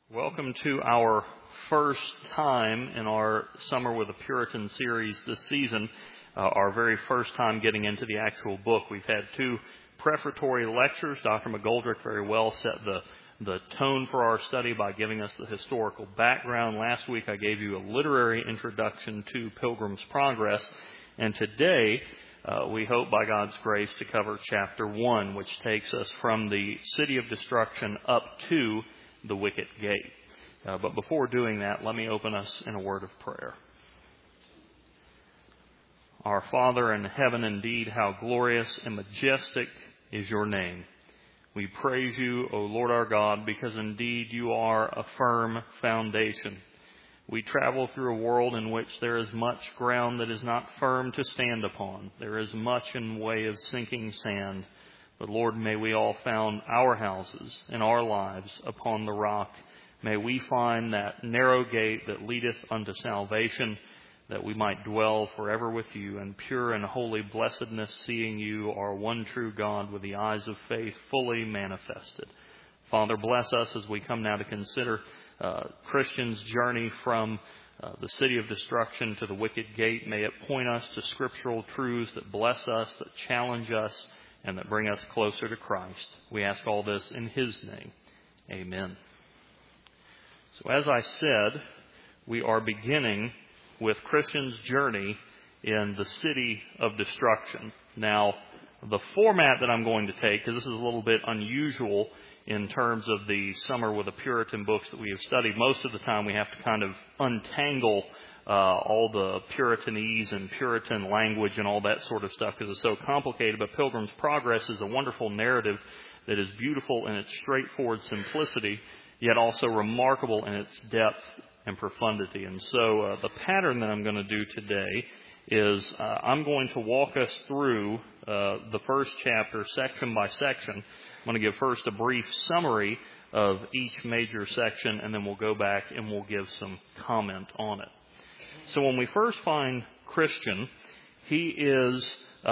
Welcome to our first time in our Summer with a Puritan series this season, our very first time getting into the actual book. We've had two prefatory lectures. Dr. McGoldrick very well set the tone for our study by giving us the historical background. Last week I gave you a literary introduction to Pilgrim's Progress, and today we hope by God's grace to cover chapter 1, which takes us from the city of destruction up to the wicket gate. But before doing that, let me open us in a word of prayer. Our Father in heaven, indeed, how glorious and majestic is your name. We praise you, O Lord our God, because indeed you are a firm foundation. We travel through a world in which there is much ground that is not firm to stand upon. There is much in way of sinking sand. But Lord, may we all found our houses and our lives upon the rock. May we find that narrow gate that leadeth unto salvation, that we might dwell forever with you in pure and holy blessedness, seeing you are one true God with the eyes of faith fully manifested. Father, bless us as we come now to consider Christian's journey from the city of destruction to the wicket gate. May it point us to scriptural truths that bless us, that challenge us, and that bring us closer to Christ. We ask all this in His name. Amen. So as I said, we are beginning with Christian's journey in the city of destruction. Now, the format that I'm going to take, because this is a little bit unusual in terms of the Summer with a Puritan books that we have studied, most of the time we have to kind of untangle all the Puritanese and Puritan language and all that sort of stuff because it's so complicated. But Pilgrim's Progress is a wonderful narrative that is beautiful in its straightforward simplicity, yet also remarkable in its depth and profundity. And so the pattern that I'm going to do today is I'm going to walk us through the first chapter section by section. I'm going to give first a brief summary of each major section, and then we'll go back and we'll give some comment on it. So when we first find Christian, he is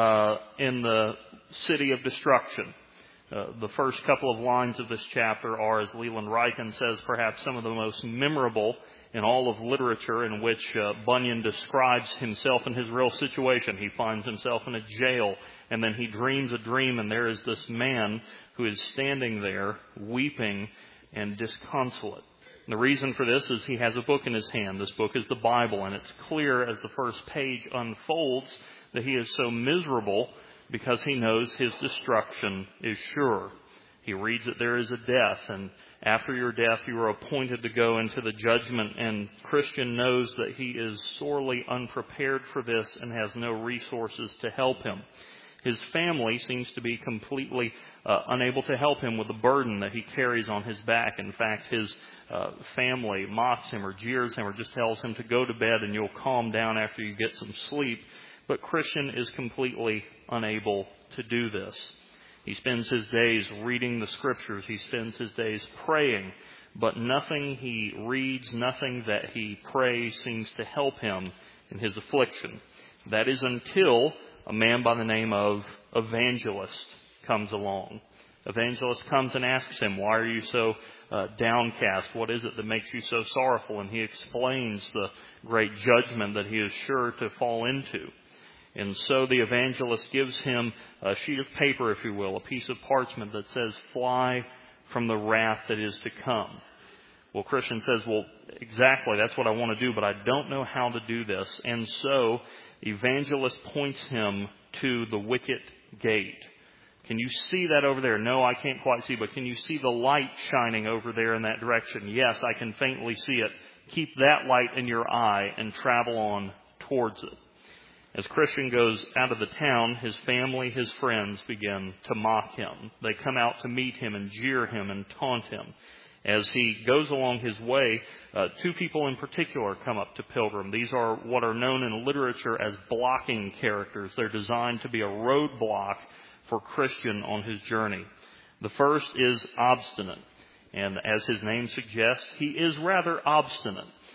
in the city of destruction. The first couple of lines of this chapter are, as Leland Ryken says, perhaps some of the most memorable in all of literature, in which Bunyan describes himself in his real situation. He finds himself in a jail, and then he dreams a dream, and there is this man who is standing there weeping and disconsolate. And the reason for this is he has a book in his hand. This book is the Bible, and it's clear as the first page unfolds that he is so miserable because he knows his destruction is sure. He reads that there is a death, and after your death you are appointed to go into the judgment, and Christian knows that he is sorely unprepared for this and has no resources to help him. His family seems to be completely unable to help him with the burden that he carries on his back. In fact, his family mocks him or jeers him or just tells him to go to bed and you'll calm down after you get some sleep. But Christian is completely unable to do this. He spends his days reading the scriptures. He spends his days praying. But nothing he reads, nothing that he prays seems to help him in his affliction. That is until a man by the name of Evangelist comes along. Evangelist comes and asks him, why are you so downcast? What is it that makes you so sorrowful? And he explains the great judgment that he is sure to fall into. And so the evangelist gives him a sheet of paper, if you will, a piece of parchment that says, fly from the wrath that is to come. Well, Christian says, well, exactly, that's what I want to do, but I don't know how to do this. And so the evangelist points him to the wicket gate. Can you see that over there? No, I can't quite see, but can you see the light shining over there in that direction? Yes, I can faintly see it. Keep that light in your eye and travel on towards it. As Christian goes out of the town, his family, his friends begin to mock him. They come out to meet him and jeer him and taunt him. As he goes along his way, two people in particular come up to Pilgrim. These are what are known in literature as blocking characters. They're designed to be a roadblock for Christian on his journey. The first is Obstinate. And as his name suggests, he is rather obstinate.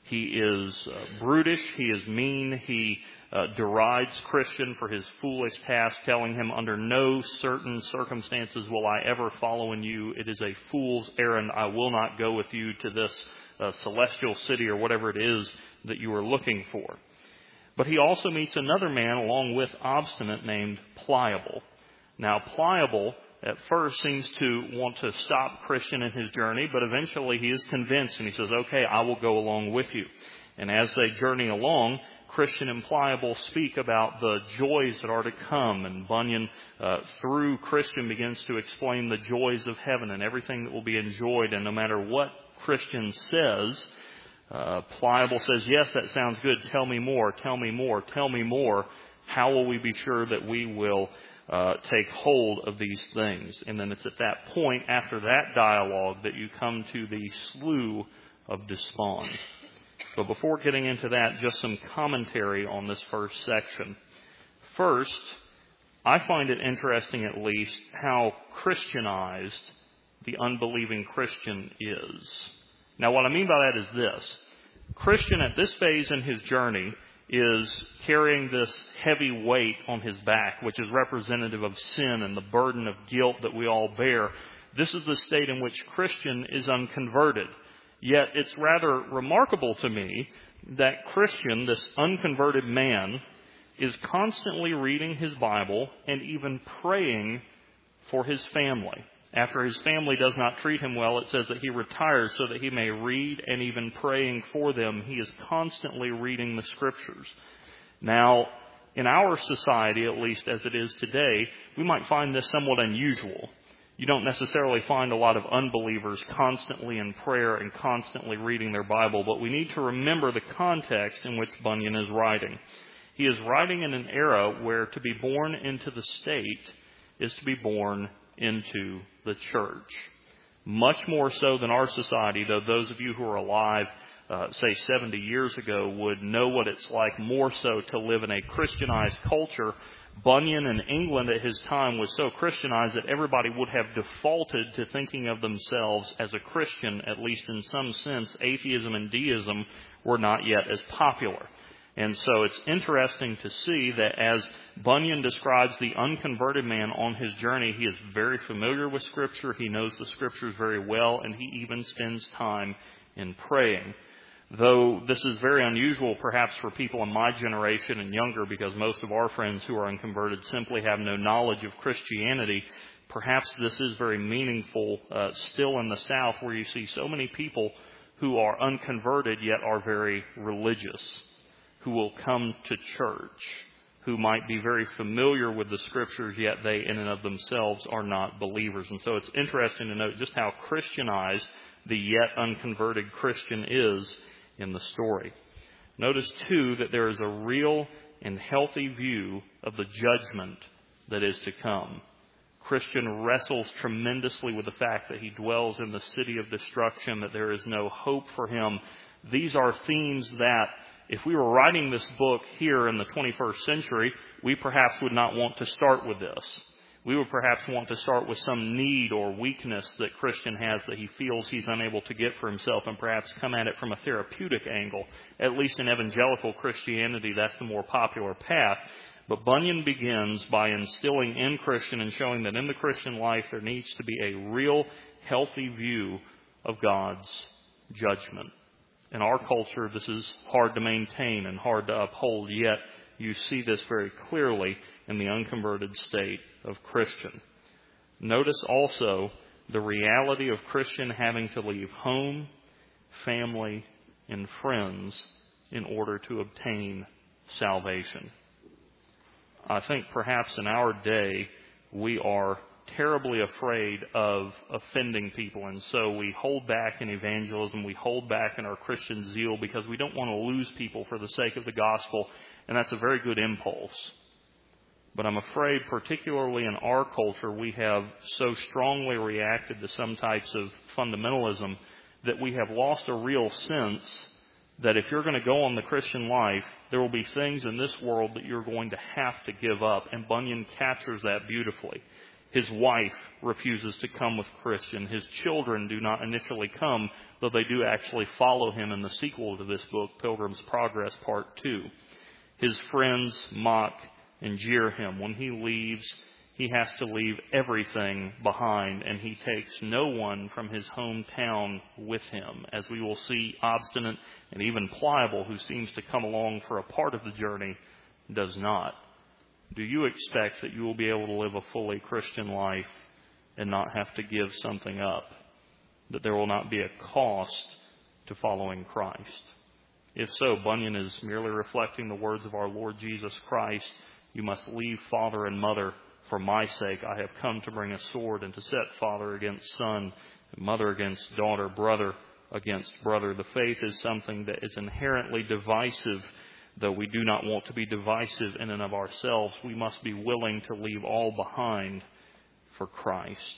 He is brutish. He is mean. He derides Christian for his foolish task, telling him, under no certain circumstances will I ever follow in you. It is a fool's errand. I will not go with you to this celestial city or whatever it is that you are looking for. But he also meets another man along with Obstinate named Pliable. Now, Pliable at first seems to want to stop Christian in his journey, but eventually he is convinced and he says, okay, I will go along with you. And as they journey along, Christian and Pliable speak about the joys that are to come, and Bunyan, through Christian, begins to explain the joys of heaven and everything that will be enjoyed. And no matter what Christian says, Pliable says, yes, that sounds good. Tell me more, tell me more, tell me more. How will we be sure that we will take hold of these things? And then it's at that point, after that dialogue, that you come to the Slough of Despond. But before getting into that, just some commentary on this first section. First, I find it interesting at least how Christianized the unbelieving Christian is. Now, what I mean by that is this. Christian at this phase in his journey is carrying this heavy weight on his back, which is representative of sin and the burden of guilt that we all bear. This is the state in which Christian is unconverted. Yet it's rather remarkable to me that Christian, this unconverted man, is constantly reading his Bible and even praying for his family. After his family does not treat him well, it says that he retires so that he may read, and even praying for them. He is constantly reading the Scriptures. Now, in our society, at least as it is today, we might find this somewhat unusual. You don't necessarily find a lot of unbelievers constantly in prayer and constantly reading their Bible, but we need to remember the context in which Bunyan is writing. He is writing in an era where to be born into the state is to be born into the church. Much more so than our society, though those of you who are alive, say 70 years ago, would know what it's like more so to live in a Christianized culture. Bunyan in England at his time was so Christianized that everybody would have defaulted to thinking of themselves as a Christian, at least in some sense. Atheism and deism were not yet as popular. And so it's interesting to see that as Bunyan describes the unconverted man on his journey, he is very familiar with Scripture, he knows the Scriptures very well, and he even spends time in praying. Though this is very unusual perhaps for people in my generation and younger, because most of our friends who are unconverted simply have no knowledge of Christianity, perhaps this is very meaningful still in the South, where you see so many people who are unconverted yet are very religious, who will come to church, who might be very familiar with the Scriptures, yet they in and of themselves are not believers. And so it's interesting to note just how Christianized the yet unconverted Christian is in the story. Notice, too, that there is a real and healthy view of the judgment that is to come. Christian wrestles tremendously with the fact that he dwells in the city of destruction, that there is no hope for him. These are themes that, if we were writing this book here in the 21st century, we perhaps would not want to start with this. We would perhaps want to start with some need or weakness that Christian has that he feels he's unable to get for himself, and perhaps come at it from a therapeutic angle. At least in evangelical Christianity, that's the more popular path. But Bunyan begins by instilling in Christian and showing that in the Christian life there needs to be a real, healthy view of God's judgment. In our culture, this is hard to maintain and hard to uphold, yet you see this very clearly in the unconverted state of Christian. Notice also the reality of Christian having to leave home, family, and friends in order to obtain salvation. I think perhaps in our day we are terribly afraid of offending people, and so we hold back in evangelism, we hold back in our Christian zeal because we don't want to lose people for the sake of the gospel, and that's a very good impulse. But I'm afraid, particularly in our culture, we have so strongly reacted to some types of fundamentalism that we have lost a real sense that if you're going to go on the Christian life, there will be things in this world that you're going to have to give up. And Bunyan captures that beautifully. His wife refuses to come with Christian. His children do not initially come, though they do actually follow him in the sequel to this book, Pilgrim's Progress Part 2. His friends mock and jeer him. When he leaves, he has to leave everything behind, and he takes no one from his hometown with him. As we will see, Obstinate and even Pliable, who seems to come along for a part of the journey, does not. Do you expect that you will be able to live a fully Christian life and not have to give something up? That there will not be a cost to following Christ? If so, Bunyan is merely reflecting the words of our Lord Jesus Christ. You must leave father and mother for my sake. I have come to bring a sword and to set father against son, mother against daughter, brother against brother. The faith is something that is inherently divisive. Though we do not want to be divisive in and of ourselves, we must be willing to leave all behind for Christ.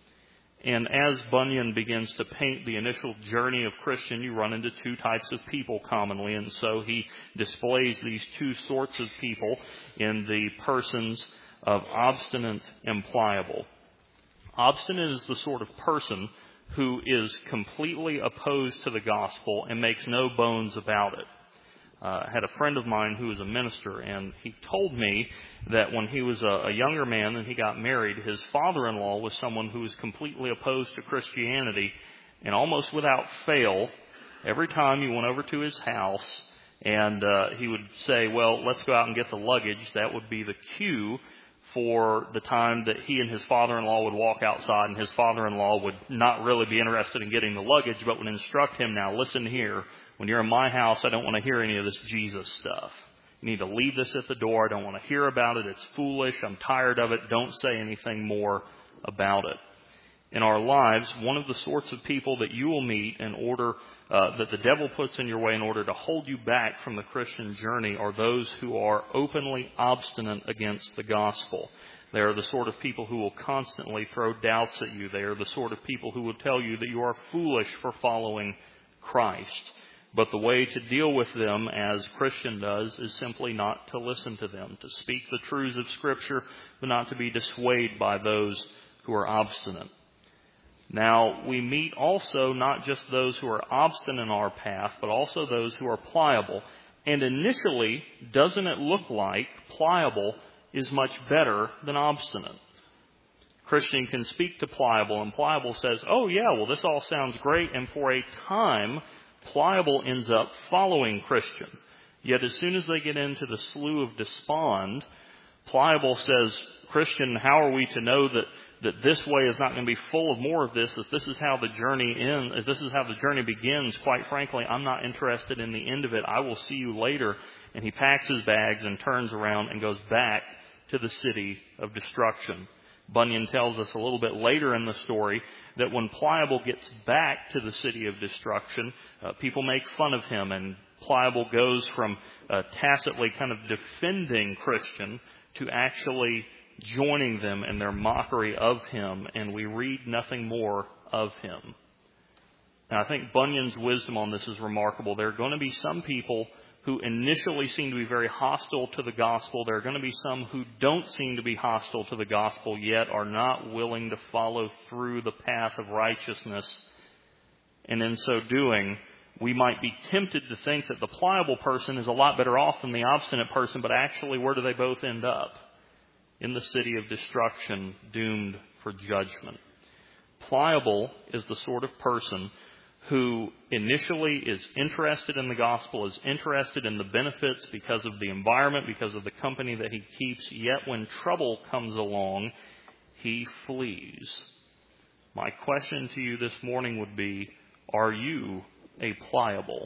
And as Bunyan begins to paint the initial journey of Christian, you run into two types of people commonly. And so he displays these two sorts of people in the persons of Obstinate and Pliable. Obstinate is the sort of person who is completely opposed to the gospel and makes no bones about it. I had a friend of mine who was a minister, and he told me that when he was a younger man and he got married, his father-in-law was someone who was completely opposed to Christianity, and almost without fail, every time you went over to his house and he would say, well, let's go out and get the luggage, that would be the cue for the time that he and his father-in-law would walk outside, and his father-in-law would not really be interested in getting the luggage, but would instruct him, now listen here, when you're in my house, I don't want to hear any of this Jesus stuff. You need to leave this at the door. I don't want to hear about it. It's foolish. I'm tired of it. Don't say anything more about it. In our lives, one of the sorts of people that you will meet in order, that the devil puts in your way in order to hold you back from the Christian journey are those who are openly obstinate against the gospel. They are the sort of people who will constantly throw doubts at you. They are the sort of people who will tell you that you are foolish for following Christ. But the way to deal with them, as Christian does, is simply not to listen to them, to speak the truths of Scripture, but not to be dissuaded by those who are obstinate. Now, we meet also not just those who are obstinate in our path, but also those who are pliable. And initially, doesn't it look like pliable is much better than obstinate? Christian can speak to Pliable, and Pliable says, oh yeah, well this all sounds great, and for a time, Pliable ends up following Christian. Yet as soon as they get into the Slough of Despond, Pliable says, Christian, how are we to know that this way is not going to be full of more of this, if this is how the journey ends, if this is how the journey begins? Quite frankly, I'm not interested in the end of it. I will see you later. And he packs his bags and turns around and goes back to the city of destruction. Bunyan tells us a little bit later in the story that when Pliable gets back to the city of destruction, people make fun of him, and Pliable goes from tacitly kind of defending Christian to actually joining them in their mockery of him, and we read nothing more of him. Now, I think Bunyan's wisdom on this is remarkable. There are going to be some people who initially seem to be very hostile to the gospel. There are going to be some who don't seem to be hostile to the gospel, yet are not willing to follow through the path of righteousness. And in so doing, we might be tempted to think that the pliable person is a lot better off than the obstinate person, but actually, where do they both end up? In the city of destruction, doomed for judgment. Pliable is the sort of person who initially is interested in the gospel, is interested in the benefits because of the environment, because of the company that he keeps, yet when trouble comes along, he flees. My question to you this morning would be, are you a pliable?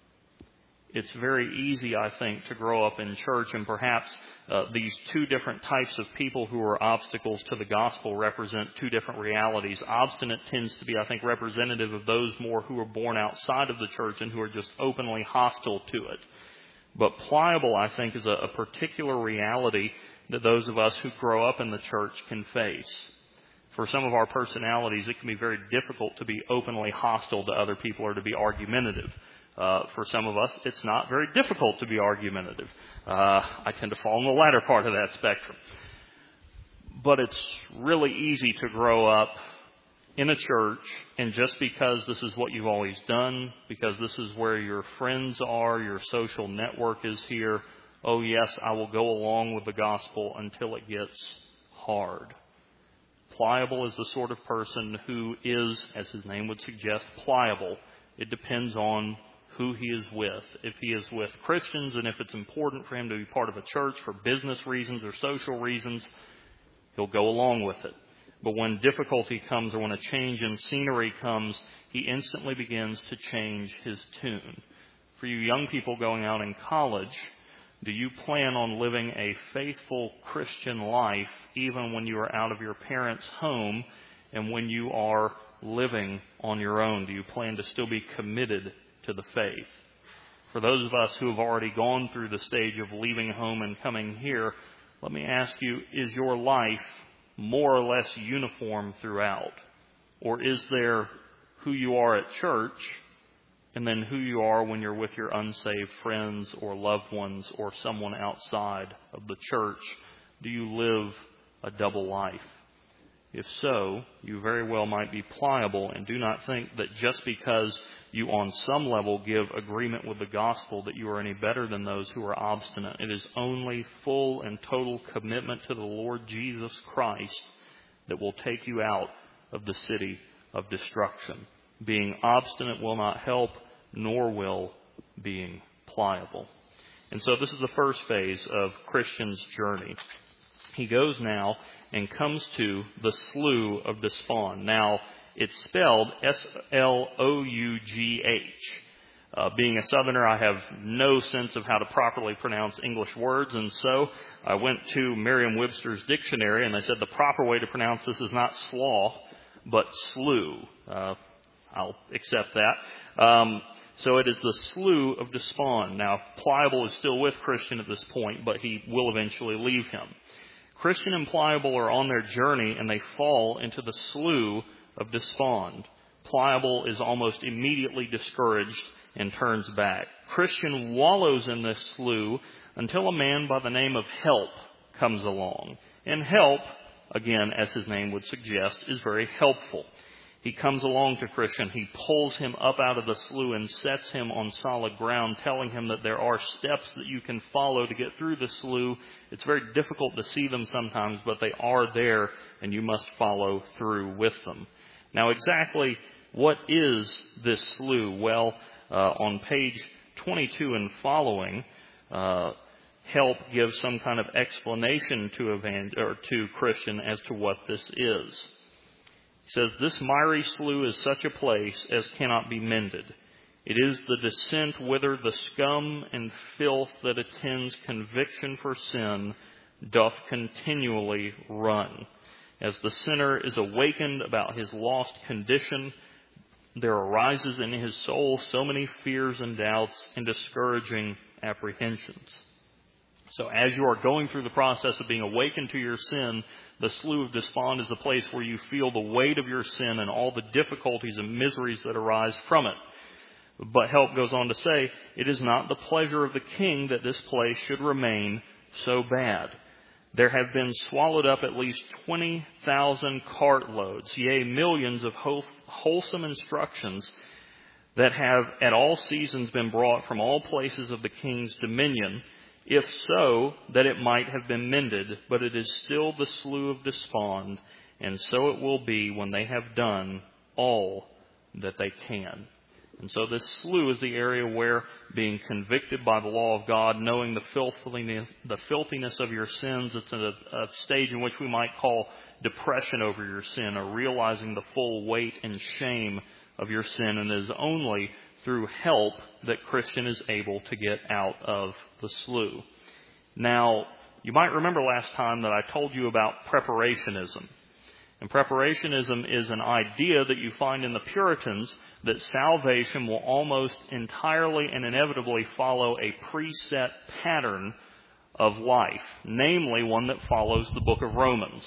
It's very easy, I think, to grow up in church, and perhaps these two different types of people who are obstacles to the gospel represent two different realities. Obstinate tends to be, I think, representative of those more who are born outside of the church and who are just openly hostile to it. But pliable, I think, is a particular reality that those of us who grow up in the church can face. For some of our personalities, it can be very difficult to be openly hostile to other people or to be argumentative. For some of us, it's not very difficult to be argumentative. I tend to fall in the latter part of that spectrum. But it's really easy to grow up in a church, and just because this is what you've always done, because this is where your friends are, your social network is here, oh yes, I will go along with the gospel until it gets hard. Pliable is the sort of person who is, as his name would suggest, pliable. It depends on who he is with. If he is with Christians, and if it's important for him to be part of a church for business reasons or social reasons, he'll go along with it. But when difficulty comes or when a change in scenery comes, he instantly begins to change his tune. For you young people going out in college, do you plan on living a faithful Christian life even when you are out of your parents' home and when you are living on your own? Do you plan to still be committed to the faith? For those of us who have already gone through the stage of leaving home and coming here, let me ask you, is your life more or less uniform throughout? Or is there who you are at church and then who you are when you're with your unsaved friends or loved ones or someone outside of the church? Do you live a double life? If so, you very well might be pliable, and do not think that just because you on some level give agreement with the gospel that you are any better than those who are obstinate. It is only full and total commitment to the Lord Jesus Christ that will take you out of the city of destruction. Being obstinate will not help, nor will being pliable. And so this is the first phase of Christian's journey. He goes now and comes to the Slough of Despond. Now, it's spelled S-L-O-U-G-H. Being a Southerner, I have no sense of how to properly pronounce English words, and so I went to Merriam-Webster's dictionary, and they said the proper way to pronounce this is not slough, but slough. I'll accept that. So it is the Slough of Despond. Now, Pliable is still with Christian at this point, but he will eventually leave him. Christian and Pliable are on their journey, and they fall into the Slough of Despond. Pliable is almost immediately discouraged and turns back. Christian wallows in this slough until a man by the name of Help comes along. And Help, again, as his name would suggest, is very helpful. He comes along to Christian. He pulls him up out of the slough and sets him on solid ground, telling him that there are steps that you can follow to get through the slough. It's very difficult to see them sometimes, but they are there, and you must follow through with them. Now, exactly what is this slough? Well, on page 22 and following, Help gives some kind of explanation to Christian as to what this is. He says, this miry slough is such a place as cannot be mended. It is the descent whither the scum and filth that attends conviction for sin doth continually run. As the sinner is awakened about his lost condition, there arises in his soul so many fears and doubts and discouraging apprehensions. So as you are going through the process of being awakened to your sin, the Slough of Despond is the place where you feel the weight of your sin and all the difficulties and miseries that arise from it. But Help goes on to say, it is not the pleasure of the king that this place should remain so bad. There have been swallowed up at least 20,000 cartloads, yea, millions of wholesome instructions that have at all seasons been brought from all places of the king's dominion, if so, that it might have been mended, but it is still the Slough of Despond, and so it will be when they have done all that they can. And so this slough is the area where being convicted by the law of God, knowing the filthiness of your sins, it's a stage in which we might call depression over your sin, or realizing the full weight and shame of your sin. And it is only through help that Christian is able to get out of the slough. Now, you might remember last time that I told you about preparationism. And preparationism is an idea that you find in the Puritans that salvation will almost entirely and inevitably follow a preset pattern of life, namely one that follows the book of Romans.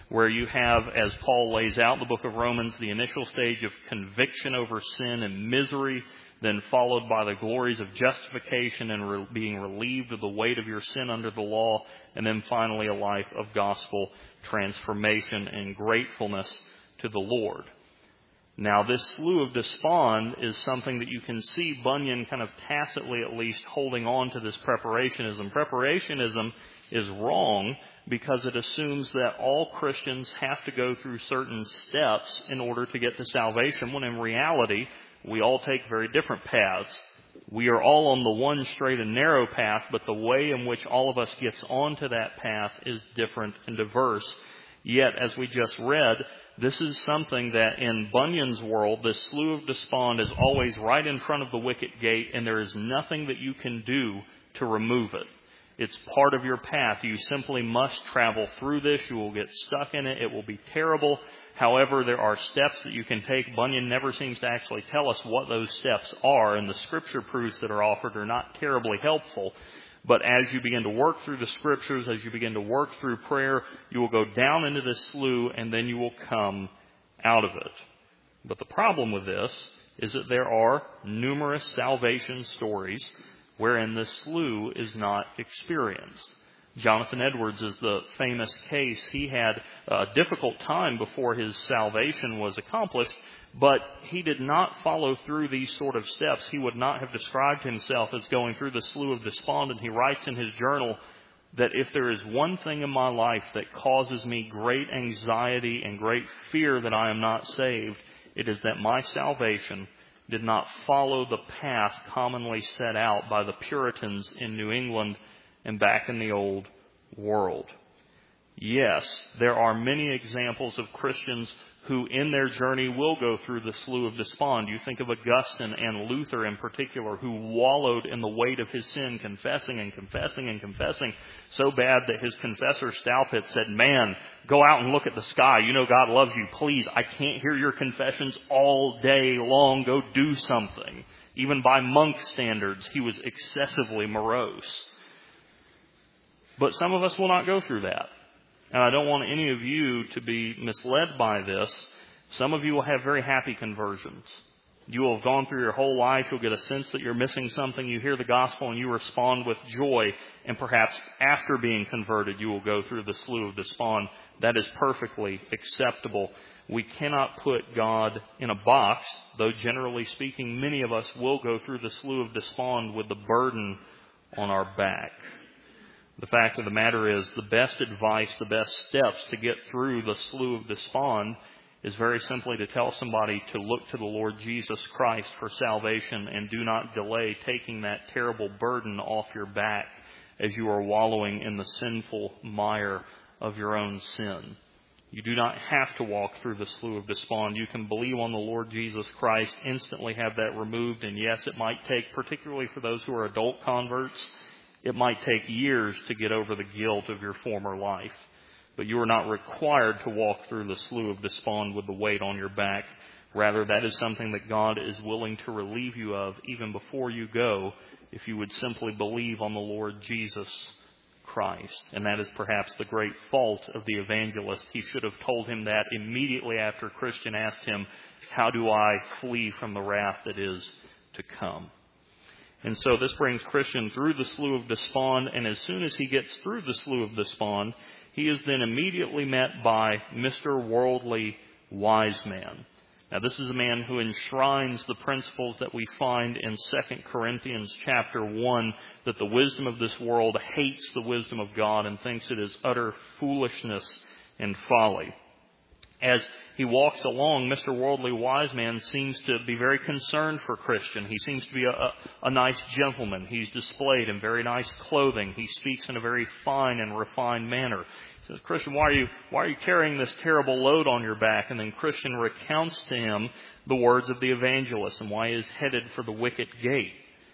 where you have, as Paul lays out in the book of Romans, the initial stage of conviction over sin and misery, then followed by the glories of justification and being relieved of the weight of your sin under the law, and then finally a life of gospel transformation and gratefulness to the Lord. Now, this slough of despond is something that you can see Bunyan kind of tacitly at least holding on to this preparationism. Preparationism is wrong because it assumes that all Christians have to go through certain steps in order to get to salvation, when in reality, we all take very different paths. We are all on the one straight and narrow path, but the way in which all of us gets onto that path is different and diverse. Yet, as we just read, this is something that in Bunyan's world, this slough of despond is always right in front of the wicket gate, and there is nothing that you can do to remove it. It's part of your path. You simply must travel through this. You will get stuck in it. It will be terrible. However, there are steps that you can take. Bunyan never seems to actually tell us what those steps are, and the Scripture proofs that are offered are not terribly helpful. But as you begin to work through the Scriptures, as you begin to work through prayer, you will go down into this slough, and then you will come out of it. But the problem with this is that there are numerous salvation stories wherein this slough is not experienced. Jonathan Edwards is the famous case. He had a difficult time before his salvation was accomplished, but he did not follow through these sort of steps. He would not have described himself as going through the slough of despond, and he writes in his journal that if there is one thing in my life that causes me great anxiety and great fear that I am not saved, it is that my salvation did not follow the path commonly set out by the Puritans in New England and back in the old world. Yes, there are many examples of Christians who in their journey will go through the slough of despond. You think of Augustine and Luther in particular, who wallowed in the weight of his sin, confessing and confessing and confessing, so bad that his confessor Staupitz said, "Man, go out and look at the sky. You know God loves you. Please, I can't hear your confessions all day long. Go do something." Even by monk standards, he was excessively morose. But some of us will not go through that. And I don't want any of you to be misled by this. Some of you will have very happy conversions. You will have gone through your whole life. You'll get a sense that you're missing something. You hear the gospel and you respond with joy. And perhaps after being converted, you will go through the slough of despond. That is perfectly acceptable. We cannot put God in a box, though generally speaking, many of us will go through the slough of despond with the burden on our back. The fact of the matter is, the best advice, the best steps to get through the slough of despond is very simply to tell somebody to look to the Lord Jesus Christ for salvation, and do not delay taking that terrible burden off your back as you are wallowing in the sinful mire of your own sin. You do not have to walk through the slough of despond. You can believe on the Lord Jesus Christ, instantly have that removed, and yes, it might take, particularly for those who are adult converts, it might take years to get over the guilt of your former life. But you are not required to walk through the slough of despond with the weight on your back. Rather, that is something that God is willing to relieve you of even before you go, if you would simply believe on the Lord Jesus Christ. And that is perhaps the great fault of the evangelist. He should have told him that immediately after Christian asked him, "How do I flee from the wrath that is to come?" And so this brings Christian through the slough of despond, and as soon as he gets through the slough of despond, he is then immediately met by Mr. Worldly Wise Man. Now, this is a man who enshrines the principles that we find in 2 Corinthians chapter 1, that the wisdom of this world hates the wisdom of God and thinks it is utter foolishness and folly. As he walks along, Mr. Worldly Wise Man seems to be very concerned for Christian. He seems to be a nice gentleman. He's displayed in very nice clothing. He speaks in a very fine and refined manner. He says, "Christian, why are you carrying this terrible load on your back?" And then Christian recounts to him the words of the evangelist and why he is headed for the wicket gate.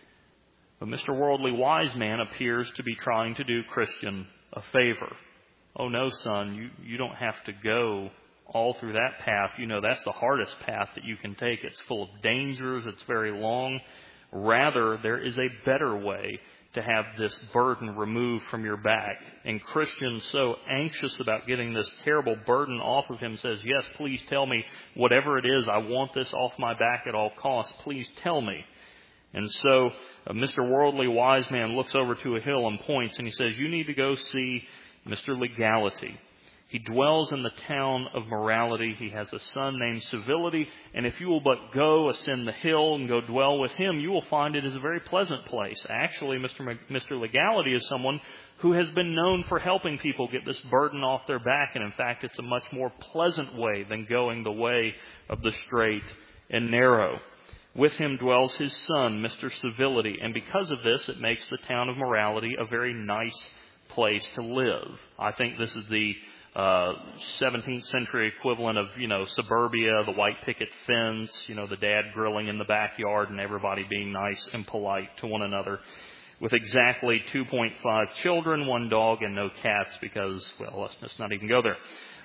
But Mr. Worldly Wise Man appears to be trying to do Christian a favor. "Oh no, son, you don't have to go all through that path. You know, that's the hardest path that you can take. It's full of dangers. It's very long. Rather, there is a better way. to have this burden removed from your back. And Christian, so anxious about getting this terrible burden off of him, says, yes, please tell me whatever it is. I want this off my back at all costs. Please tell me. And so Mr. Worldly Wise Man looks over to a hill and points, and he says, you need to go see Mr. Legality. He dwells in the town of morality. He has a son named Civility, and if you will but go ascend the hill and go dwell with him, you will find it is a very pleasant place. Actually, Mr. Legality is someone who has been known for helping people get this burden off their back, and in fact, it's a much more pleasant way than going the way of the straight and narrow. With him dwells his son, Mr. Civility, and because of this, it makes the town of morality a very nice place to live. I think this is the 17th century equivalent of, suburbia, the white picket fence, the dad grilling in the backyard and everybody being nice and polite to one another. With exactly 2.5 children, 1 dog, and no cats because, well, let's not even go there.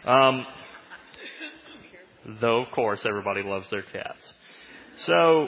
Though, of course, everybody loves their cats. So,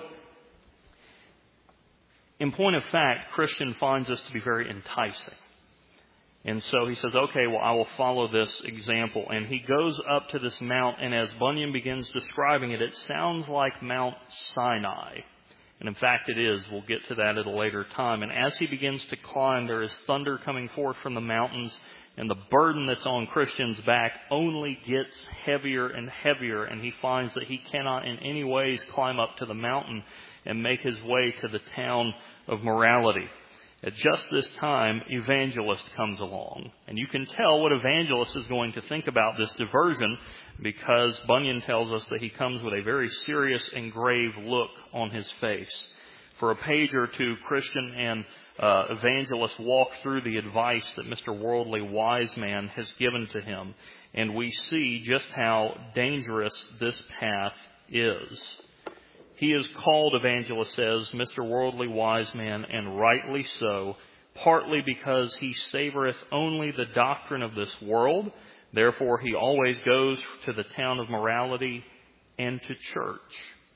in point of fact, Christian finds this to be very enticing. And so he says, okay, well, I will follow this example. And he goes up to this mount, and as Bunyan begins describing it, it sounds like Mount Sinai. And in fact, it is. We'll get to that at a later time. And as he begins to climb, there is thunder coming forth from the mountains, and the burden that's on Christian's back only gets heavier and heavier, and he finds that he cannot in any ways climb up to the mountain and make his way to the town of morality. At just this time, Evangelist comes along. And you can tell what Evangelist is going to think about this diversion because Bunyan tells us that he comes with a very serious and grave look on his face. For a page or two, Christian and Evangelist walk through the advice that Mr. Worldly Wise Man has given to him. And we see just how dangerous this path is. He is called, Evangelist says, Mr. Worldly Wise Man, and rightly so, partly because he savoreth only the doctrine of this world. Therefore, he always goes to the town of morality and to church.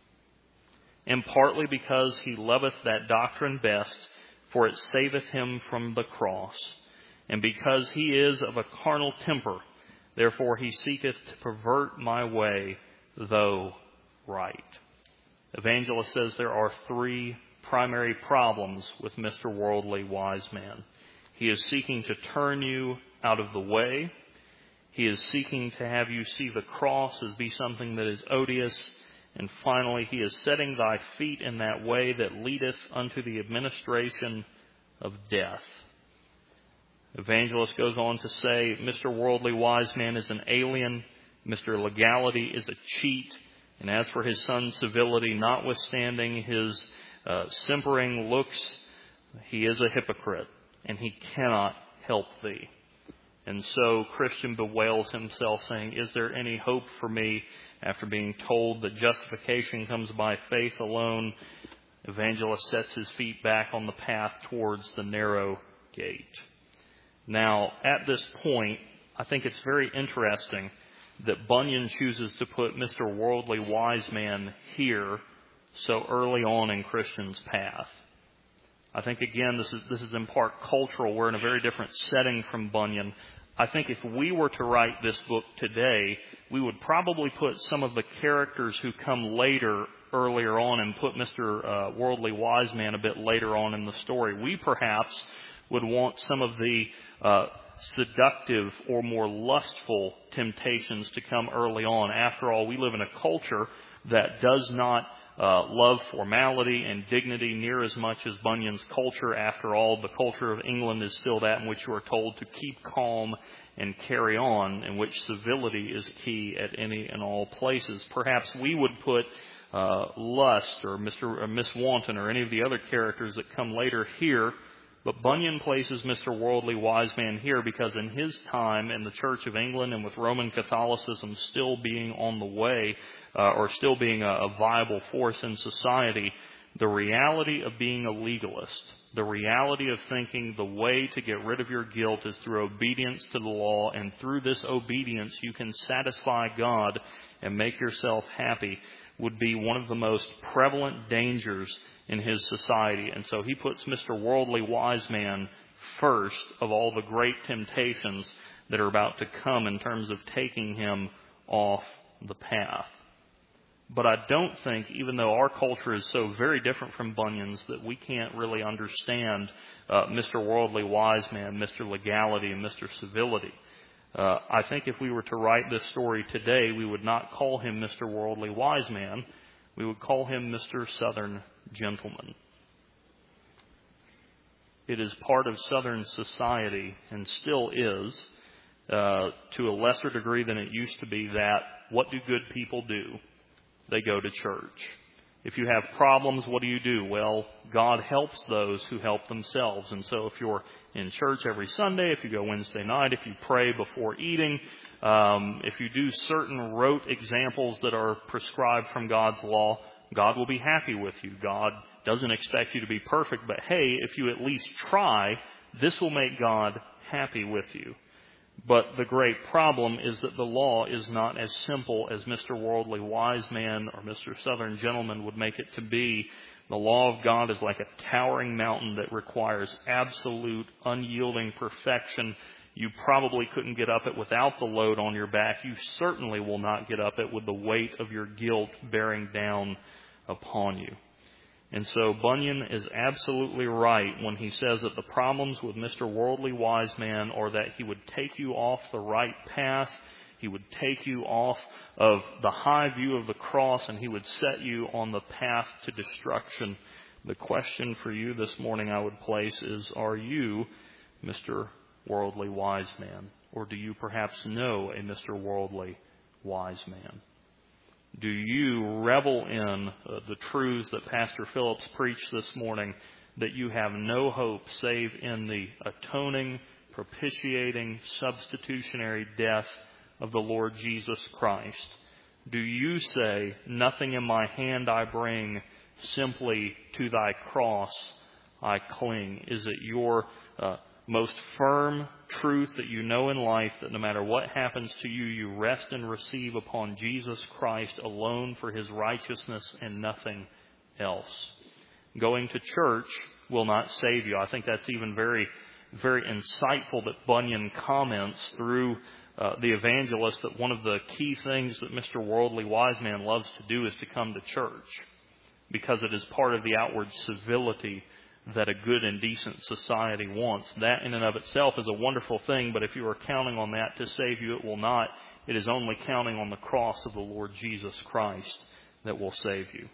And partly because he loveth that doctrine best, for it saveth him from the cross. And because he is of a carnal temper, therefore he seeketh to pervert my way, though right. Evangelist says there are 3 primary problems with Mr. Worldly Wise Man. He is seeking to turn you out of the way. He is seeking to have you see the cross as be something that is odious. And finally, he is setting thy feet in that way that leadeth unto the administration of death. Evangelist goes on to say, Mr. Worldly Wise Man is an alien. Mr. Legality is a cheat. And as for his son Civility, notwithstanding his simpering looks, he is a hypocrite, and he cannot help thee. And so Christian bewails himself, saying, is there any hope for me? After being told that justification comes by faith alone, Evangelist sets his feet back on the path towards the narrow gate. Now, at this point, I think it's very interesting that Bunyan chooses to put Mr. Worldly Wise Man here so early on in Christian's path. I think, again, this is in part cultural. We're in a very different setting from Bunyan. I think if we were to write this book today, we would probably put some of the characters who come later earlier on and put Mr. Worldly Wise Man a bit later on in the story. We perhaps would want some of the seductive or more lustful temptations to come early on. After all, we live in a culture that does not love formality and dignity near as much as Bunyan's culture. After all, the culture of England is still that in which you are told to keep calm and carry on, in which civility is key at any and all places. Perhaps we would put Lust or Miss Wanton or any of the other characters that come later here. But Bunyan places Mr. Worldly Wise Man here because in his time in the Church of England and with Roman Catholicism still being on the way or still being a viable force in society, the reality of being a legalist, the reality of thinking the way to get rid of your guilt is through obedience to the law, and through this obedience you can satisfy God and make yourself happy, would be one of the most prevalent dangers in his society. And so he puts Mr. Worldly Wise Man first of all the great temptations that are about to come in terms of taking him off the path. But I don't think, even though our culture is so very different from Bunyan's, that we can't really understand Mr. Worldly Wise Man, Mr. Legality, and Mr. Civility. I think if we were to write this story today, we would not call him Mr. Worldly Wise Man. We would call him Mr. Southern Gentleman. It is part of Southern society, and still is, to a lesser degree than it used to be, that what do good people do? They go to church. If you have problems, what do? Well, God helps those who help themselves. And so if you're in church every Sunday, if you go Wednesday night, if you pray before eating, if you do certain rote examples that are prescribed from God's law, God will be happy with you. God doesn't expect you to be perfect, but hey, if you at least try, this will make God happy with you. But the great problem is that the law is not as simple as Mr. Worldly Wise Man or Mr. Southern Gentleman would make it to be. The law of God is like a towering mountain that requires absolute, unyielding perfection. You probably couldn't get up it without the load on your back. You certainly will not get up it with the weight of your guilt bearing down upon you. And so Bunyan is absolutely right when he says that the problems with Mr. Worldly Wise Man are that he would take you off the right path, he would take you off of the high view of the cross, and he would set you on the path to destruction. The question for you this morning I would place is, are you Mr. Worldly Wise Man? Or do you perhaps know a Mr. Worldly Wise Man? Do you revel in the truths that Pastor Phillips preached this morning, that you have no hope save in the atoning, propitiating, substitutionary death of the Lord Jesus Christ? Do you say, nothing in my hand I bring, simply to thy cross I cling? Is it your most firm truth that you know in life, that no matter what happens to you, you rest and receive upon Jesus Christ alone for his righteousness and nothing else? Going to church will not save you. I think that's even very, very insightful that Bunyan comments through the evangelist that one of the key things that Mr. Worldly Wise Man loves to do is to come to church, because it is part of the outward civility that a good and decent society wants. That in and of itself is a wonderful thing, but if you are counting on that to save you, it will not. It is only counting on the cross of the Lord Jesus Christ that will save you.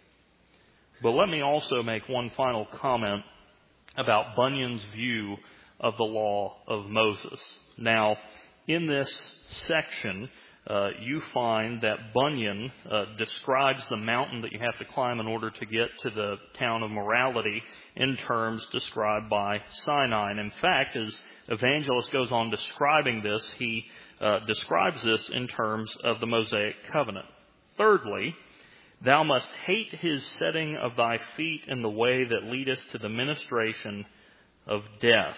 But let me also make one final comment about Bunyan's view of the law of Moses. Now, in this section, you find that Bunyan describes the mountain that you have to climb in order to get to the town of morality in terms described by Sinai. And in fact, as Evangelist goes on describing this, he describes this in terms of the Mosaic covenant. Thirdly, thou must hate his setting of thy feet in the way that leadeth to the ministration of death.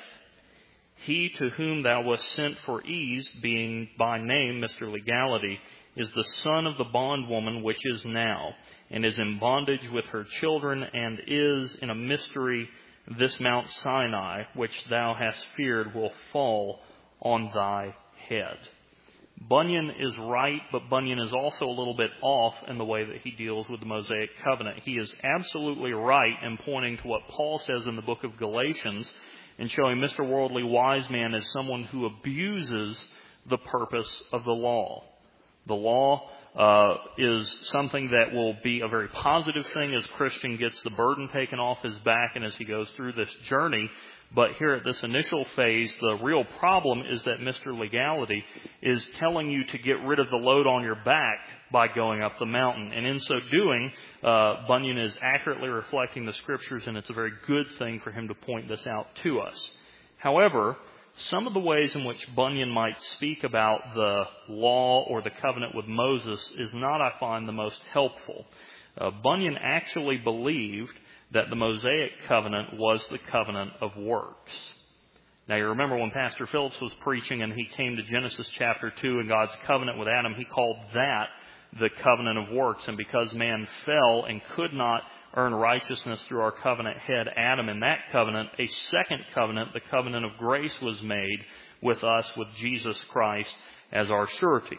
He to whom thou wast sent for ease, being by name Mr. Legality, is the son of the bondwoman which is now, and is in bondage with her children, and is in a mystery. This Mount Sinai, which thou hast feared, will fall on thy head. Bunyan is right, but Bunyan is also a little bit off in the way that he deals with the Mosaic covenant. He is absolutely right in pointing to what Paul says in the book of Galatians, and showing Mr. Worldly Wise Man as someone who abuses the purpose of the law. The law is something that will be a very positive thing as Christian gets the burden taken off his back and as he goes through this journey. But here at this initial phase, the real problem is that Mr. Legality is telling you to get rid of the load on your back by going up the mountain. And in so doing, Bunyan is accurately reflecting the Scriptures, and it's a very good thing for him to point this out to us. However, some of the ways in which Bunyan might speak about the law or the covenant with Moses is not, I find, the most helpful. Bunyan actually believed that the Mosaic covenant was the covenant of works. Now, you remember when Pastor Phillips was preaching and he came to Genesis chapter 2 and God's covenant with Adam, he called that the covenant of works. And because man fell and could not earn righteousness through our covenant head, Adam, in that covenant, a second covenant, the covenant of grace, was made with us, with Jesus Christ as our surety.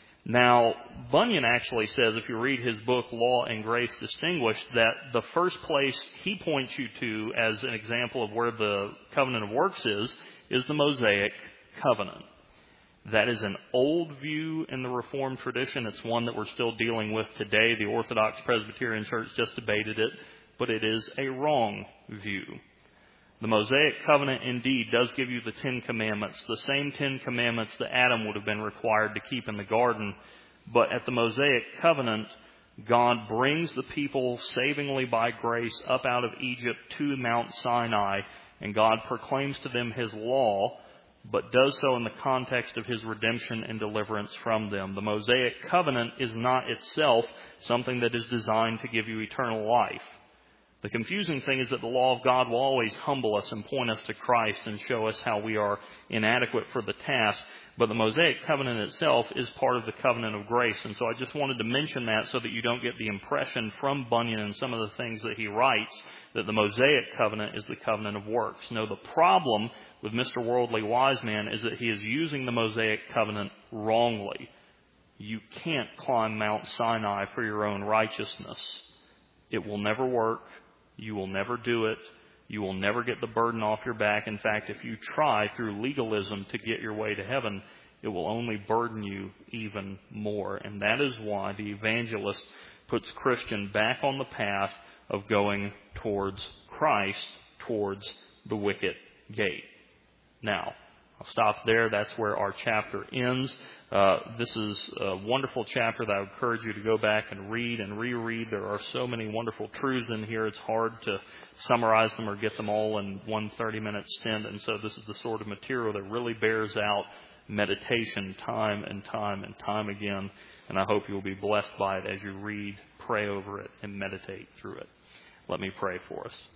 Now, Bunyan actually says, if you read his book, Law and Grace Distinguished, that the first place he points you to as an example of where the covenant of works is the Mosaic covenant. That is an old view in the Reformed tradition. It's one that we're still dealing with today. The Orthodox Presbyterian Church just debated it, but it is a wrong view. The Mosaic covenant indeed does give you the 10 commandments, the same 10 commandments that Adam would have been required to keep in the garden. But at the Mosaic covenant, God brings the people savingly by grace up out of Egypt to Mount Sinai, and God proclaims to them his law, but does so in the context of his redemption and deliverance from them. The Mosaic covenant is not itself something that is designed to give you eternal life. The confusing thing is that the law of God will always humble us and point us to Christ and show us how we are inadequate for the task. But the Mosaic covenant itself is part of the covenant of grace. And so I just wanted to mention that so that you don't get the impression from Bunyan and some of the things that he writes that the Mosaic covenant is the covenant of works. No, the problem with Mr. Worldly Wise Man is that he is using the Mosaic covenant wrongly. You can't climb Mount Sinai for your own righteousness. It will never work. You will never do it. You will never get the burden off your back. In fact, if you try through legalism to get your way to heaven, it will only burden you even more. And that is why the evangelist puts Christian back on the path of going towards Christ, towards the wicket gate. Now, I'll stop there. That's where our chapter ends. This is a wonderful chapter that I would encourage you to go back and read and reread. There are so many wonderful truths in here. It's hard to summarize them or get them all in one 30-minute stint. And so this is the sort of material that really bears out meditation time and time and time again. And I hope you'll be blessed by it as you read, pray over it, and meditate through it. Let me pray for us.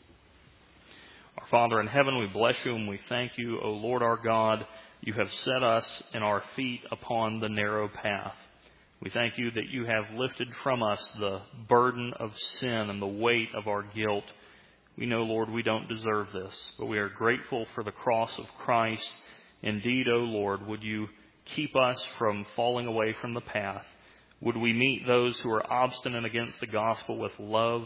Our Father in heaven, we bless you and we thank you, O Lord our God. You have set us and our feet upon the narrow path. We thank you that you have lifted from us the burden of sin and the weight of our guilt. We know, Lord, we don't deserve this, but we are grateful for the cross of Christ. Indeed, O Lord, would you keep us from falling away from the path? Would we meet those who are obstinate against the gospel with love,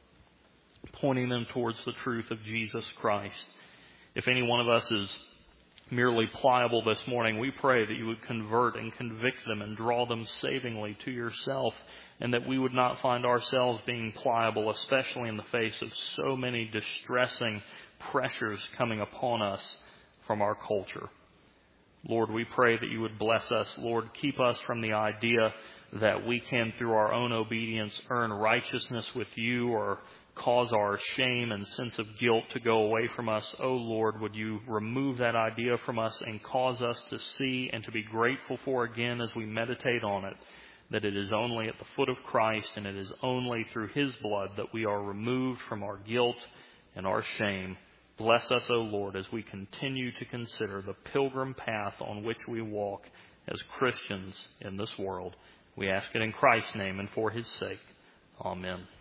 pointing them towards the truth of Jesus Christ? If any one of us is merely pliable this morning, we pray that you would convert and convict them and draw them savingly to yourself, and that we would not find ourselves being pliable, especially in the face of so many distressing pressures coming upon us from our culture. Lord, we pray that you would bless us. Lord, keep us from the idea that we can, through our own obedience, earn righteousness with you or cause our shame and sense of guilt to go away from us. Oh Lord, would you remove that idea from us and cause us to see and to be grateful for again as we meditate on it, that it is only at the foot of Christ and it is only through his blood that we are removed from our guilt and our shame. Bless us, O Lord, as we continue to consider the pilgrim path on which we walk as Christians in this world. We ask it in Christ's name and for his sake. Amen.